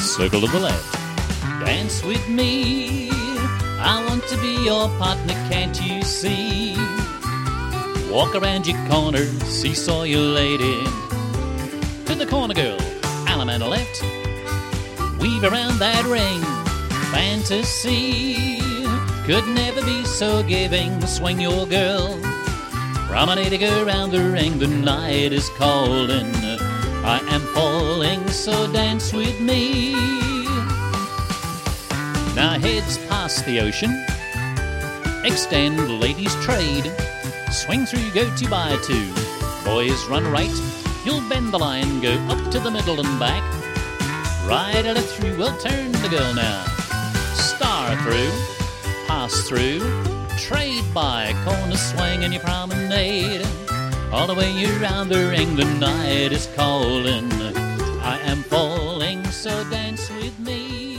circle to the left. Dance with me, I want to be your partner, can't you see? Walk around your corner, seesaw your lady. To the corner girl, Allemande left. Weave around that ring, fantasy could never be so giving. Swing your girl, promenading around the ring. The night is calling, I am falling, so dance with me. Now heads past the ocean, extend ladies' trade. Swing through, go 2 by 2. Boys run right, you'll bend the line, go up to the middle and back. Right out through, we'll turn the girl now. Star through, pass through, trade by, corner swing and your promenade. All the way around the ring, the night is calling. I am falling, so dance with me.